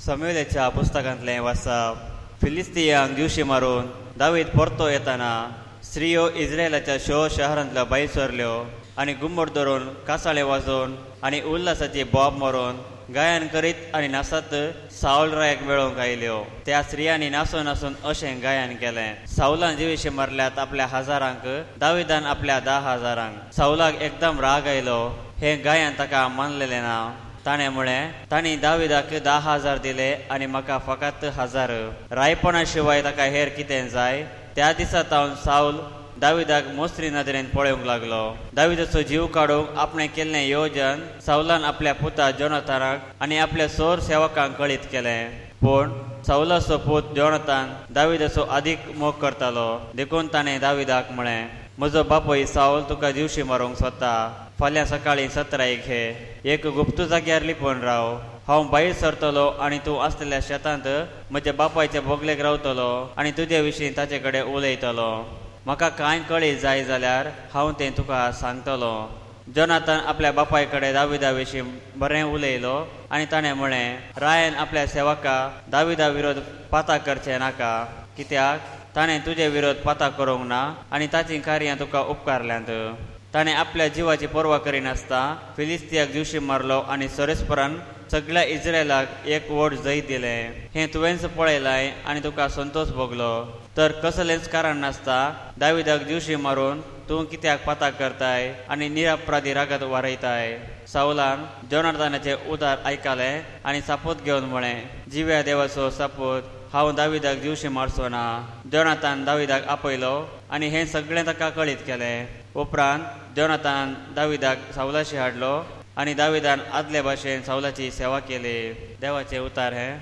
शमुएलाच्या पुस्तकांतलें वाचप. फिलिस्तियांक दिवशी मारून दावीद परतो येताना स्त्रियो इस्रायलाच्या शहरांतल्यो भायर सरल्यो आनी घुमट धरून कासाळे वाजोवन आनी उल्हासाची बोब मारून गायन करीत आनी नाचत साऊल रायाक मेळोवंक आयल्यो. त्या स्त्रियांनी नासून नासून अशें गायन केलें. साऊलान जिवीशी मारल्यात आपल्या 1000 दाविदान आपल्या 10,000. साऊलाक एकदम राग आयलो. हें गायन ताका मानलेलें ना. ताणें म्हळें, तांणी दाविदाक 10,000 दिले आनी म्हाका फकत 1000. रायपणा शिवाय ताका हेर कितें जाय? त्या दिसा तावन साऊल दाविदाक मोसरी नदरेन पळोवंक लागलो. दाविदाचो जीव काडूंक आपणें केल्लें येवजन साऊलान आपल्या पुता जोनातानाक आनी आपल्या सोर सेवकांक कळीत केलें. पूण साऊलाचो पूत जोनातान दाविदाचो अदीक मोग करतालो. देखून ताणें दाविदाक म्हळें, म्हजो बापूय साऊल तुका दिवशी मारूंक सोदता. फाल्यां सकाळीं 17 हे एक गुप्त जाग्यार लिपोवन राव. हांव भायर सरतलो आनी तूं आसलेल्या शेतांत म्हज्या बापायच्या बोगलेक रावतलो आनी तुजे विशीं ताचे कडेन उलयतलो. म्हाका कांय कळीत जाय जाल्यार हांव तें तुका सांगतलो. जोनातान आपल्या बापाय कडेन दाविदा विशीं बरें उलयलो आनी ताणें म्हळें, रायन आपल्या सेवका दाविदा विरोध पाता करचें नाका, कित्याक ताणें तुजे विरोध पाता करूंक ना आनी ताचीं कार्यां तुका उपकारल्यांत. ताणें आपल्या जिवाची पर्वा करिनासता फिलिस्तियाक दिवशी मारलो आनी सोरेस्परान सगळ्या इस्रायलाक एक व्हड जैत दिलें. हें तुवेंच पळयलाय आनी तुका संतोष भोगलो. तर कसलेंच कारण नासता दाविदाक दिवशी मारून तूं कित्याक पाता करताय आनी निरपराधी रागात वारयताय. साऊलान जोनातानाचें उदार आयकलें आनी सापूत घेवन म्हळें, जिव्या देवाचो सापूत, हांव दाविदाक दिवशी मारचो ना. जोनातान दाविदाक आपयलो आनी हें सगळें ताका कळीत केलें. उपरांत जोनातान दाविदाक साऊलाशी हाडलो आनी दाविदान आदले भाशेन साऊलाची सेवा केली. देवाचें उतार हें.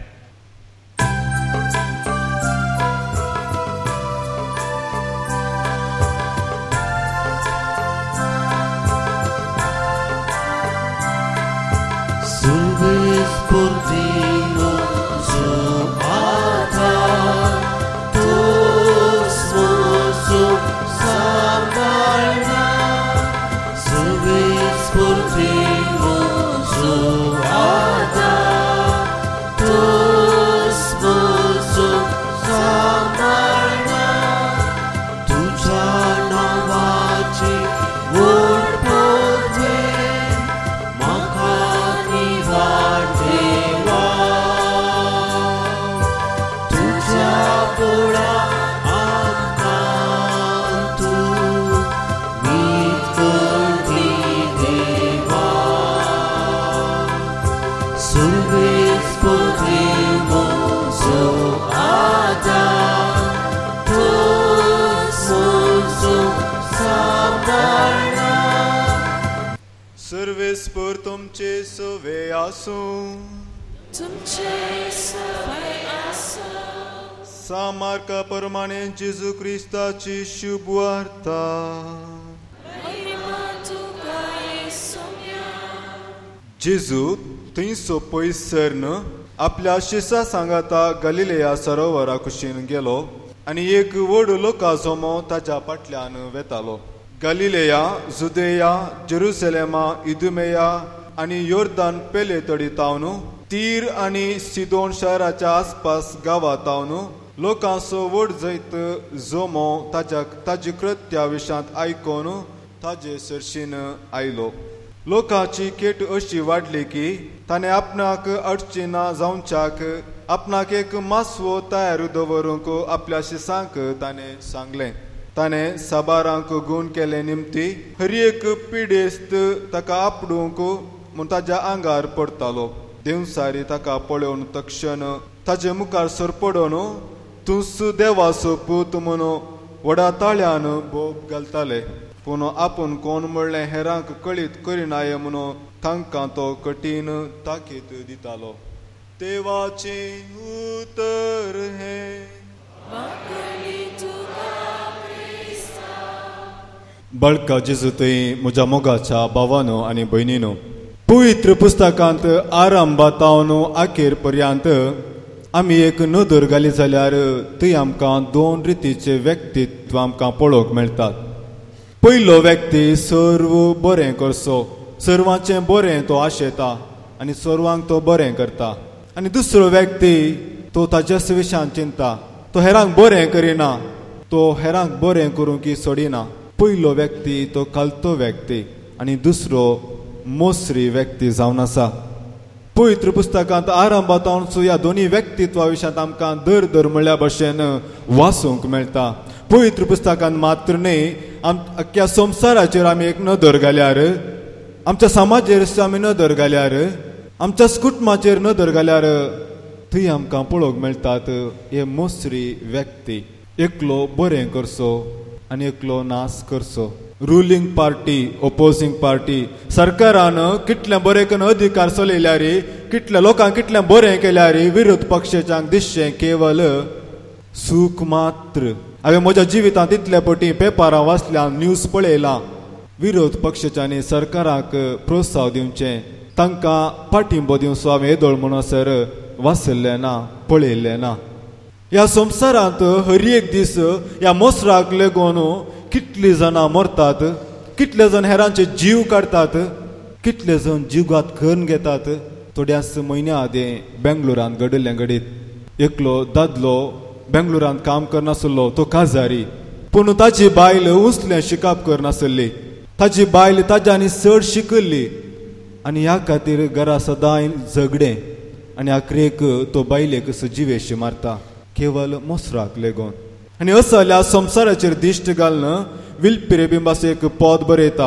सर्वेस्पर तुमचे सवे आसूं. सामार्का प्रमाणे जेजू क्रिस्ताची शुभ वार्ता. जेजू थंयसो पयस सरन आपल्या शिसा सांगाता गलिलेया सरोवरा कुशीन गेलो आनी एक व्हड लोका जोमो ताच्या फाटल्यान वेतालो. गलिलेया, जुदेया, जेरुसलेमा, इदुमेया आनी योर्दान पेले तडी तावन तीर आनी सिदोन शहराच्या आसपास गांवां तावन लोकांचो व्हड जैत जोमो ताजी कृत्या विशांत आयकून ताजे सरशीन आयलो. लोकांची केट अशी वाडली की ताणें आपणाक अडची ना जावच्याक आपणाक एक मासवो तयार दवरूंक आपल्या शिसांक ताणें सांगलें. ताणें साबारांक गूण केले निमती हर एक पिडेस्त ताका आपडूंक म्हूण ताज्या आंगार पडतालो. देवसारी ताका पळोवन तक्षण ताजे मुखार सरपडून तूंच देवाचो पूत म्हूण व्हडा ताळ्यान बोब घालताले. पूण आपूण कोण म्हणलें हेरांक कळीत करिनाय म्हणून तांकां तो कठीण ताकीद दितालो. देवाचें उतर हें. बळका जेजू थंय म्हज्या मोगाच्या भावानो आनी भयणीनो, पवित्र पुस्तकांत आरंभा तावन अखेर पर्यंत आमी एक नदर घाली जाल्यार थंय आमकां 2 रितीचे व्यक्तित्व आमकां पळोवंक मेळटात. पयलो व्यक्ती सर्व बरें करचो. सर्वांचें बरें तो आशेता आनी सर्वांक तो बरें करता. आनी दुसरो व्यक्ती तो ताच्या विशयान चिंता, तो हेरांक बरें करिना, तो हेरांक बरें करूंक सोडिना. पयलो व्यक्ती तो कालतो व्यक्ती आनी दुसरो मोसरी व्यक्ती जावन आसा. पवित्र पुस्तकांत आरंभांत ह्या दोन्ही व्यक्तित्वा विशयांत आमकां दर म्हणल्या भशेन वाचूंक मेळटा. पवित्र पुस्तकांत मात्र न्ही, अख्ख्या संवसाराचेर आमी एक नदर घाल्यार, आमच्या समाजाचेर आमी नदर घाल्यार, आमच्या कुटुंबाचेर नदर घाल्यार थंय आमकां पळोवंक मेळटात हे मोसरी व्यक्ती. एकलो बरें करचो आनी एकलो नाश करचो. रुलींग पार्टी, ओपोजींग पार्टी, सरकारान कितलें बरें करून अधिकार चलयल्यार, कितल्या लोकांक कितलें बरें केल्यार विरोध पक्षाच्यांक दिसचें केवल सूख मात्र. हांवें म्हज्या जिवितांत इतले फावटी पेपरां वाचल्या, न्यूज पळयलां, विरोध पक्षाच्यांनी सरकाराक प्रोत्साहन दिवचें, तांकां पाठिंबो दिवचो हांवें येदोळ म्हणसर वाचल्लें ना, पळयल्लें ना. ह्या संवसारांत हर एक दीस ह्या मोसराक लागून कितलीं जाणां मरतात, कितले जण हेरांचे जीव काडटात, कितले जण जीवघात करून घेतात. थोड्याच म्हयन्या आदीं बेंगलोरांत घडिल्लें घडीत एकलो दादलो बेंगलोरांत काम करनासलो, तो काजारी, पूण ताची बायल उसलें शिकाप करनासली. ताची बायल ताज्यानी चड शिकल्ली आनी ह्या खातीर घरा सदां झगडें आनी आखरेक तो बायलेक जिवेश मारता, केवल मोसराक लेगून. आनी असो जाल्यार संवसाराचेर दिश्ट घालन विल्पिरे बिंबास एक पद बरयता,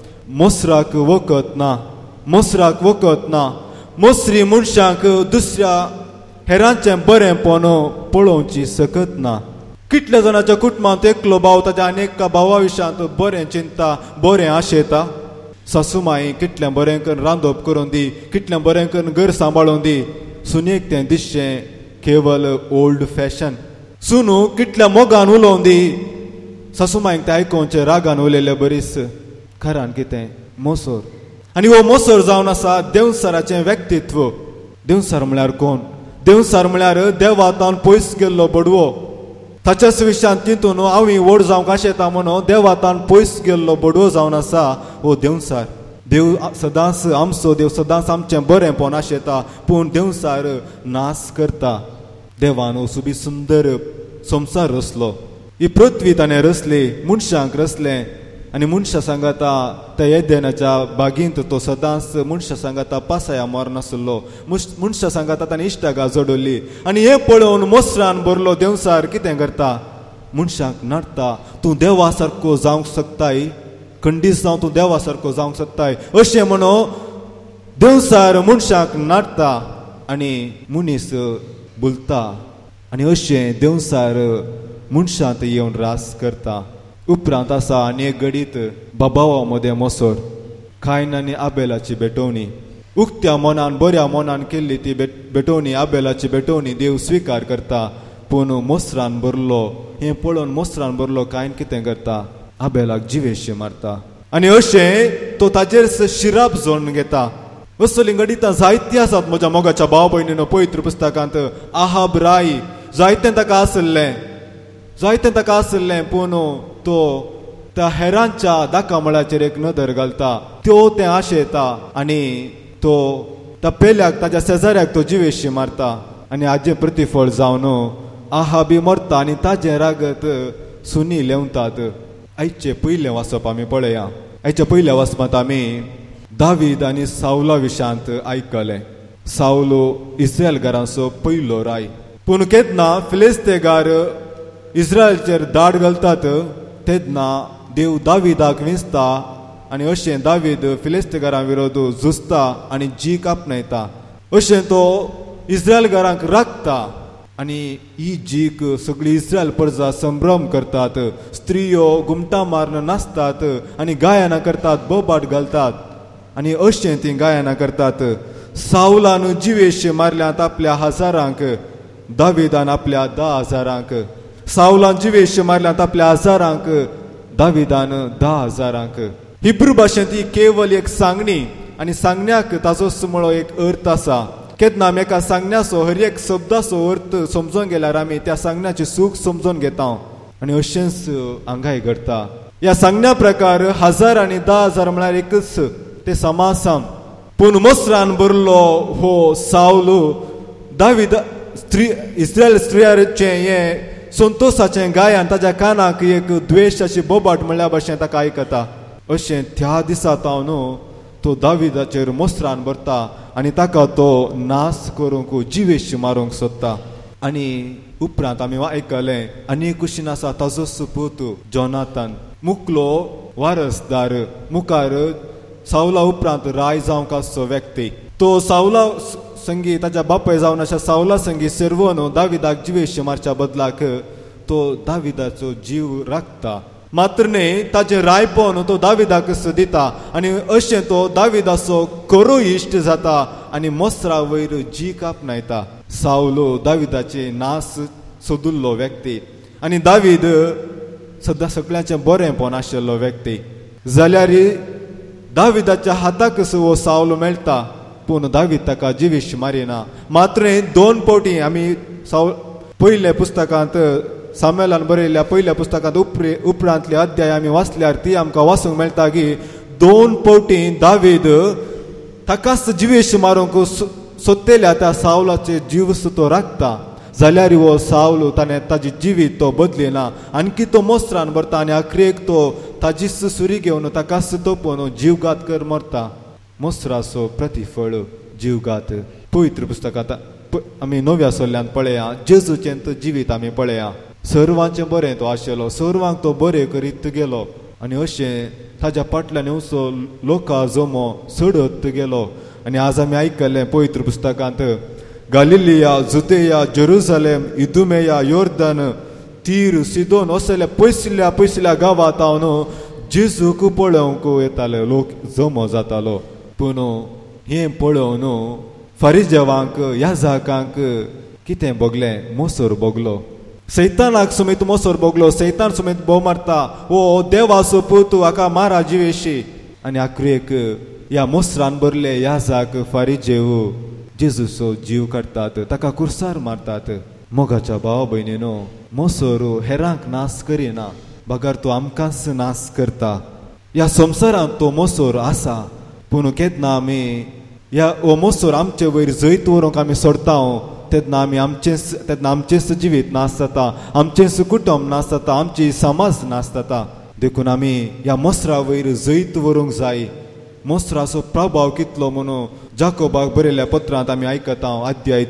मोसराक वखद ना, मोसराक वखद ना. मोसरी मनशाक दुसऱ्या हेरांचें बरेंपण पळोवची सकत ना. कितल्या जाणांच्या कुटुंबांत एकलो भाव ताच्या आनेक भावा विशयांत बरें चिंता, बरें आशेता. सासूमाई कितलें बरें करून रांदप करून दी, कितलें बरें करून घर सांबाळून दी. सुनेक तें दिसचें केवल ओल्ड फॅशन. सुनू कितल्या मोगान उलोवन दी, सासूमाईक तें आयकोवचें रागान उलयलें बरीस. खरान कितें मोसोर. आनी हो मोसोर जावन आसा देवसराचें व्यक्तित्व. देवसर म्हळ्यार कोण? देवसर म्हळ्यार देवातान पयस गेल्लो बडवो. ताच्याच विशयांत चिंतून हांव व्हड जावंक आशेता म्हणून देवातान पयस गेल्लो बडवो जावन आसा हो देवसार. देव सदांच आमचो देव सदांच आमचें बरेंपण आशेता, पूण देवसार नाश करता. देवान हो सुबी सुंदर संवसार रचलो. ही पृथ्वी ताणें रचली, मनशांक रचलें आनी मनशां सांगाता त्या येदेनाच्या बागेंत तो सदांच मनशां सांगाता पासाया मरनासलो. मनशां सांगाता ताणें इश्टागा जोडवली. आनी हें पळोवन मोसरान बरलो देवसार कितें करता? मनशांक नाडटा, तूं देवा सारको जावंक शकताय, खंडीस जावन तूं देवा सारको जावंक शकताय अशें म्हणून देवसार मनशांक नाडटा आनी मनीस बुलता. आनी अशें देवसार मनशांत येवन रास करता. उपरांत आसा आनी एक घडीत बाबावा मदें मोसोर, कायन आनी आबेलाची भेटवणी. उक्त्या मनान बऱ्या मनान केल्ली ती भेटवणी, आबेलाची भेटवणी देव स्विकार करता. पूण मोसरान बरलो हें पळोवन मोसरान बरलो कायन कितें करता? आबेलाक जिवेशी मारता. आनी अशें तो ताजेर शिराप जोडून घेता. असली घडितां जायतीं आसात म्हज्या मोगाच्या भाव भयणीनो. पवित्र पुस्तकांत आहाब राई जायतें ताका आसलें, पूण तो त्या हेरांच्या दाखामळाचेर एक नदर घालता. त्यो तें आशेता आनी तो त्या पेल्याक ताच्या शेजाऱ्याक तो जिवेशी मारता. आनी हाजें प्रतिफळ जावन आहाबी मरता आनी ताजें रागत सुनी लेवतात. आयचे पयलें वाचप आमी पळया. आयच्या पयल्या वाचपांत आमी दावीद आनी सावला विशयांत आयकलें. सावलो इस्रायल घराचो पयलो राय. पूण केन्ना फिलिस्तेगार इस्रायलचेर दाड घालतात तेन्ना देव दाविदाक विंचता आनी अशें दावीद फिलिस्तेगारां विरोध झुजता आनी जीक आपणायता. अशें तो इस्रायल घरांक राखता आनी ही जीक सगळी इस्रायल प्रजा संभ्रम करतात. स्त्रियो घुमटां मारून नाचतात आनी गायनां करतात, बोबाट घालतात आनी अशें तीं गायनां करतात. सावलान जिवेश मारल्यात आपल्या हजारांक, दाविदान आपल्या 10,000. सावलान जिवेश मारल्यात आपल्या 1000, दाविदान 10,000. हिब्रू भाशेंत ही केवल एक सांगणी आनी सांगण्याक ताचो सुमळो एक अर्थ आसा. केन्ना आमी एका सांगण्याचो हर एक शब्दाचो अर्थ समजून गेल्यार आमी त्या सांगण्याची सूख समजून घेता आनी अशेंच हांगाय घडटा. ह्या सांगण्या प्रकार 1000 आनी 10,000 म्हळ्यार एकच ते समासाम. पूण मोसरान बरलो हो सावलो दावीद इस्रायल स्त्रियाचे हे संतोषाचें गायन ताच्या कानाक एक द्वेश अशी बोबाट म्हणल्या भशेन ताका आयकता. अशें त्या दिसा न्हू तो दाविदाचेर मोसरान भरता आनी ताका तो नाश करूंक जिवेश मारूंक सोदता. आनी उपरांत आमी आयकलें आनी कुशीन आसा ताजो सुपूत जोनाथन मुखलो वारसदार मुखार सावला उपरांत राय जावंक आसचो व्यक्ती. तो सावला संगी ताच्या बापाय जावन अशा सावला संगी सर्वन दाविदाक जिवेश मारच्या बदलाक तो दाविदाचो जीव राखता. मात्र न्ही ताचे रायपण तो दाविदाक दिता आनी अशें तो दाविदाचो खरो इश्ट जाता आनी मोसरा वयर जी आपणायता. सावलो दाविदाचे नाश सोदुल्लो व्यक्ती आनी दावीद सद्दां सगळ्यांचें बरेंपण आशिल्लो व्यक्ती जाल्यार दाविदाच्या हाताक वो सावलो मेळटा पूण दावीद ताका जिवेश मारिना. मात्र 2 फावटी आमी पयल्या पुस्तकांत सामेलान बरयल्ल्या पयल्या पुस्तकांत उपरांतले अध्याय आमी वाचल्यार ती आमकां वाचूंक मेळटा की 2 फावटी दावीद ताकाच जिवेश मारूंक सोदतेल्या त्या सावलाचे जीव तो राखता. जाल्यार हो सावलो ताणें ताजी जिवीत तो बदलिना आणकी तो मोसरान भरता आनी आखरेक तो ताजीच सुरी घेवन ताकाच तोपून जीवघात कर मरता. मोसराचो प्रतिफळ जीवघात. पवित्र पुस्तकांत आमी 9व्या सोल्ल्यान पळया जेजूचें जिवीत आमी पळया. सर्वांचें बरें तो आशिल्लो सर्वांक तो बरें करीत गेलो आनी अशें ताच्या फाटल्यान येवचो लोकां जमो सडत गेलो. आनी आज आमी आयकल्लें पवित्र पुस्तकांत गालिलिया जुदेया जेरुसलेम इदुमेया योर्दन तीर सिदोन असल्या पयसल्या गांवांत हांव जेजूक पळोवंक येताले लोक जमो जातालो. पूण हें पळोवन फारिजेवांक याजकांक कितें भोगलें मोसोर भोगलो. सैतानाक समेत मोसोर भोगलो. सैतान समेत भोव मारता ओ देवाचो पूत हाका मारा जिवेशी. आनी आखरेक ह्या मोसरान भरले याजक फारिजेव जेजूचो जीव काडटात ताका कुर्सार मारतात. मोगाच्या भाव भयणीनो मोसोर हेरांक नाश करिना बगर तो आमकांच नाश करता. ह्या संवसारांत तो मोसोर आसा पूण केन्ना आमी ह्या हो मोसोर आमचे वयर जैत व्हरूंक आमी सोडटा तेन्ना आमी आमचेच जिवीत नाश जाता आमचेच कुटुंब नाश जाता आमची समाज नाश जाता. देखून आमी ह्या मोसरा वयर जैत व्हरूंक जाय. मोसराचो प्रभाव कितलो म्हणून जाकोबाक बरयल्ल्या पत्रांत आमी आयकता अध्याय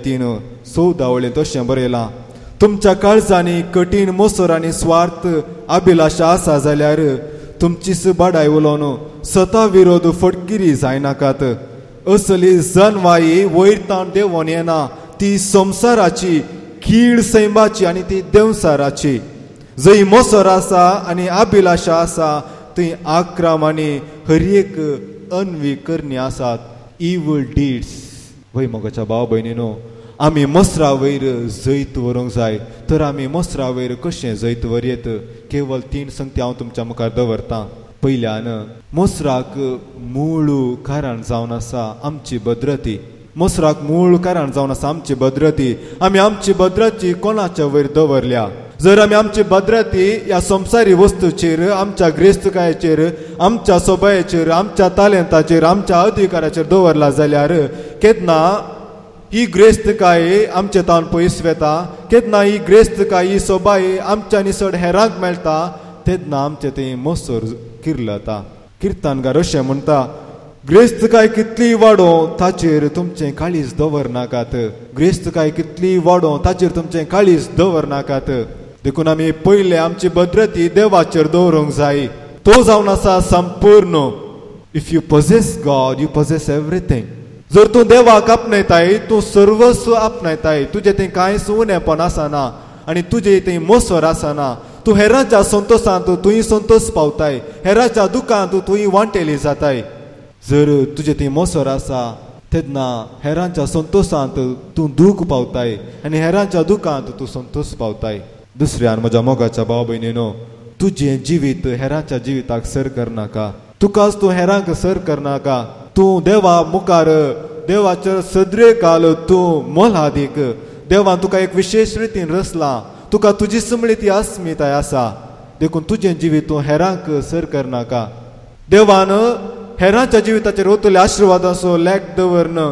3:14 तशें बरयलां. तुमच्या काळजांनी कठीण मोसोर आनी स्वार्थ अभिलाशा आसा जाल्यार तुमचीच बाडाय उलोवन स्वता विरोध फटकिरी जायनाकात. असली जनवाई वैरतान देंवोन येना ती संवसाराची कीड सैमाची आनी ती देवसाराची. जंय मोसोर आसा आनी अभिलाशा आसा थंय आक्रम आनी हर एक अनविकरणी आसात. इवल डीड्स. वय मोगाच्या भाव भयणीनो आमी मोसरा वयर जैत व्हरूंक जाय. तर आमी मोसरा वयर कशें जैत व्हरयेत केवळ 3 संगती हांव तुमच्या मुखार दवरतां. पयल्यान मोसराक मूळ कारण जावन आसा आमची भद्रती. मोसराक मूळ कारण जावन आसा आमची भद्रती. आमी आमची भद्रती कोणाच्या वयर दवरल्या. जर आमी आमची भद्रती ह्या संवसारी वस्तूचेर आमच्या ग्रेस्तकायेचेर आमच्या सोबायेचेर आमच्या तालेंताचेर आमच्या अधिकाराचेर दवरला जाल्यार केन्ना ही ग्रेस्तकाय आमचे तावन पयस वेता. केन्ना ही ग्रेस्तकाय ही सोबाय आमच्या निसड हेरांक मेळटा तेन्ना आमचें तें मोसोर किर्लता. किर्तनकार अशें म्हणटा ग्रेस्तकाय कितली वाडो ताचेर तुमचें काळीज दवरनाकात. ग्रेस्तकाय कितली वाडो ताचेर तुमचें काळीज दवरनाकात. देखून आमी पयले आमची भद्रती देवाचेर दवरूंक जाय. तो जावन आसा संपूर्ण. If you possess God you possess everything. जर तूं देवाक आपणायताय तूं सर्वस्व आपणायताय. तुजें तें कांयच उणेपण आसना आनी तुजें तें मोसोर आसना. तूं हेरांच्या संतोशांत तुयी संतोश पावताय. हेरांच्या दुखांत तुयी वांटेली जाताय. जर तुजें तें मोसोर आसा तेन्ना हेरांच्या संतोशांत तूं दूख पावताय आनी हेरांच्या दुखांत तूं संतोश पावताय. दुसऱ्यान म्हज्या मोगाच्या भाव भयणीनो तुजें जिवीत हेरांच्या जिविताक सर करनाका. तुकाच तूं हेरांक सर करनाका. तूं देवा मुखार देवाचेर सदरे घाल. तूं मोलादीक देवान तुका एक विशेष रितीन रचला. तुका तुजी समळीती अस्मिताय आसा. देखून तुजें जिवीत तूं हेरांक सर करनाका. देवान हेरांच्या जिविताचेर वतले आशिर्वादाचो लेख दवरन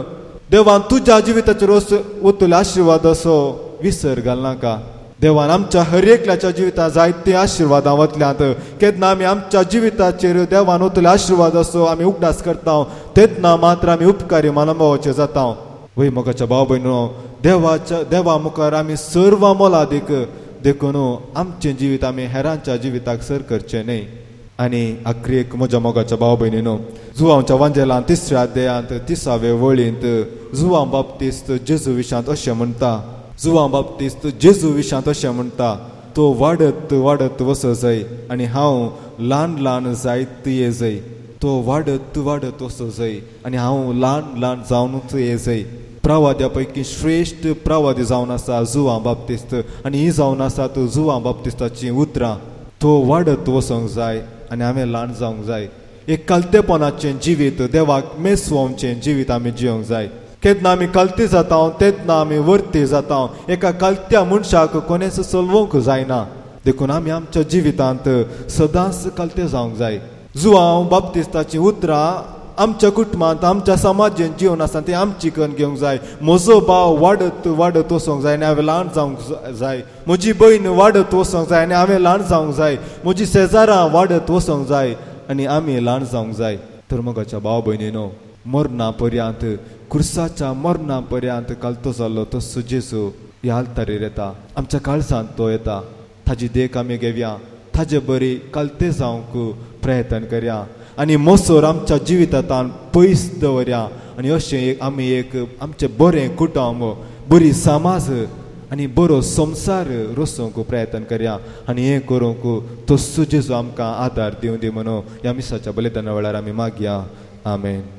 देवान तुज्या जिविताचेर वतले आशिर्वाद असो विसर घालनाका. देवान आमच्या हर एकल्याच्या जिवितांत जायते आशिर्वादां वतल्यांत केन्ना आमी आमच्या जिविताचेर देवान वतले आशिर्वाद असो आमी उगडास करता तेन्ना मात्र आमी उपकारी मनोभावाचे जाता. वय मोगाच्या भाव भयणो, देवा मुखार आमी सर्व मोलादीक देखून आमचें जिवीत आमी हेरांच्या जिविताक सर करचें न्हय. आनी आखरेक म्हज्या मोगाच्या भाव भयणीनो, जुवांच्या वांजेलांत 3ऱ्या अध्यायांत 30वे वळींत जुवां बाबतीस्त जेजू विशांत अशें म्हणटा. जुवां बाबतीस्त जेजू विशांत अशें म्हणटा, तो वाडत वाडत वचो जाय आनी हांव ल्हान ल्हान जायत ये जाय. तो वाडत वाडत वचो जाय आनी हांव ल्हान ल्हान जावनूच ये जाय. प्रवाद्या पैकी श्रेश्ठ प्रवादी जावन आसा जुवां बाबतीस्त आनी ही जावन आसा तो जुवां बाबतिस्ताची उतरां. तो वाडत वचोंक जाय आनी हांवें ल्हान जावंक जाय. एक कलतेपणाचें जिवीत, देवाक मेसवोवचें जिवीत आमी जिवंक जाय. केन्ना आमी कलते जाता तेन्ना आमी वर्ते जाता. एका कलत्या मनशाक कोणेच चलवंक जायना. देखून आमी आमच्या जिवितांत सदांच कलते जावंक जाय. जुवां बाबतिस्ताची उतरां आमच्या कुटुंबांत आमच्या समाजान जीवन आसा ती आमची करून घेवंक जाय. म्हजो भाव वाडत वाडत वचोंक जाय आनी हांवें ल्हान जावंक जाय. म्हजी भयण वाडत वचोंक जाय आनी हांवें ल्हान जावंक जाय. म्हजी शेजारां वाडत वचोंक जाय आनी आमी ल्हान जावंक जाय. तर मोगाच्या भाव भयणीनो, मरणा पर्यंत, क्रुसाच्या मरणा पर्यंत कालतो जाल्लो तो जेजू ह्या आल्तारीर येता. आमच्या काळजांत तो येता. ताजी देख आमी घेवया, ताजे बरी कलते जावंक प्रयत्न करया आनी मोसोर आमच्या जिवितांत पयस दवरया. आनी अशें आमी एक आमचें बरें कुटुंब, बरी समाज आनी बरो संवसार रचूंक प्रयत्न करया. आनी हें करूंक तो जेजू आमकां आदार दिवं दी म्हणून ह्या मिसाच्या बलिदाना वेळार आमी मागया. आमेन.